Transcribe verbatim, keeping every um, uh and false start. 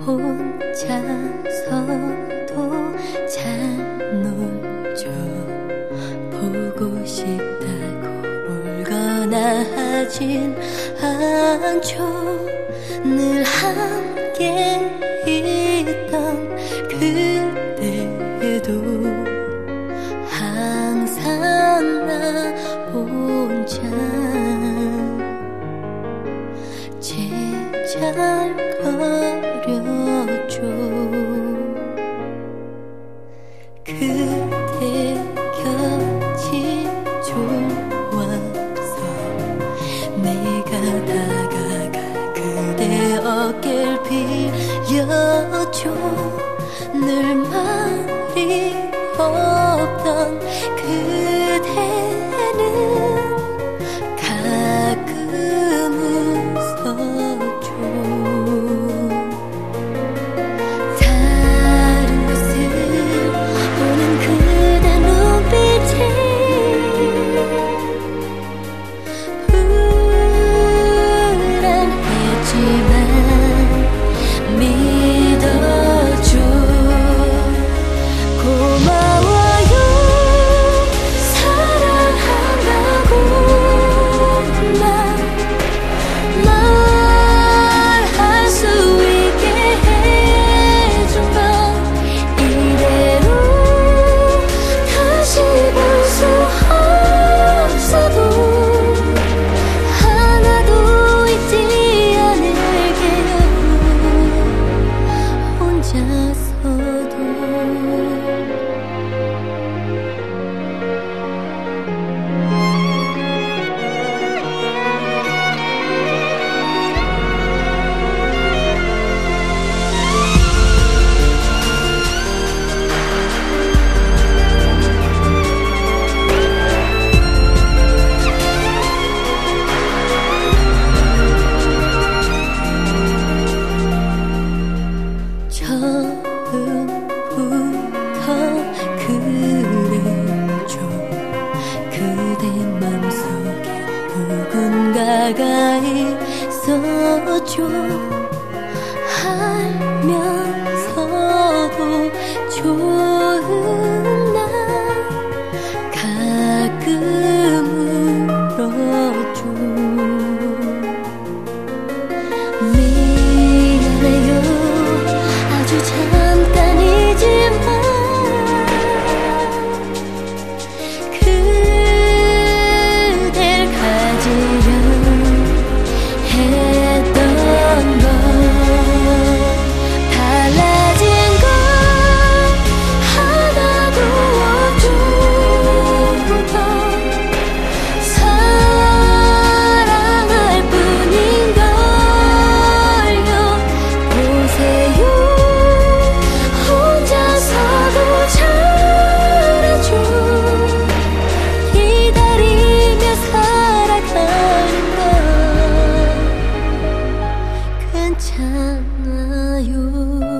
혼자서도 잘 놀죠. 보고 싶다고 울거나 하진 않죠. 늘 함께 있던 그때도 항상 나 혼자 제잘거렸죠. 그대 곁이 좋아서 내가 다가가 그대 어깨를 빌려줘. 늘 말이 없던 그대는 가끔 웃어줘. 다른 곳을 보는 그대 눈빛이 불안했지만 믿어줘. 고마워요 사랑한다고 날 말할 수 있게 해준 건 이대로 다시 볼 수 없어도 하나도 잊지 않을게요. 혼자서도 처음부터 그랬죠. 그대 맘속에 누군가가 있었죠. 알면서도 좋은 날 가끔 울었죠. 미안해요 아주 잠깐이지만 그댈 가지려 했던 건 달라진 건 하나도 없죠. 사랑할 뿐인걸요. 보세요 혼자서도 잘해줘. 기다리며 살아가는 건 괜찮아요.